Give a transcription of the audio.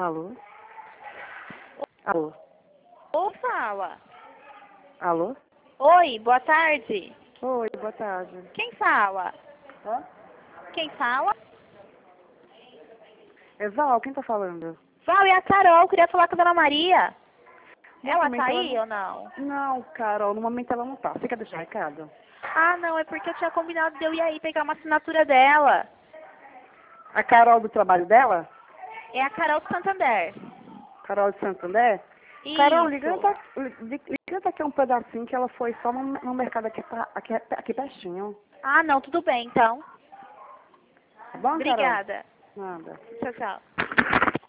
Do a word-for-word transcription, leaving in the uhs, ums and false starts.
Alô? Alô? Ou fala. Alô? Oi, boa tarde. Oi, boa tarde. Quem fala? Hã? Quem fala? É Val, quem tá falando? Val, é a Carol, queria falar com a Dona Maria. No Ela momento tá ela aí não... ou não? Não, Carol, no momento ela não tá. Você quer deixar recado? Ah, não, é porque eu tinha combinado de eu ir aí pegar uma assinatura dela. A Carol do trabalho dela? É a Carol do Santander. Carol de Santander? Carol, liga Isso. tá, liga aqui um pedacinho que ela foi só no, no mercado aqui, pra- aqui, aqui pertinho. Ah, não, tudo bem, então. Tá bom, Carol? Obrigada. Nada. Tchau, tchau.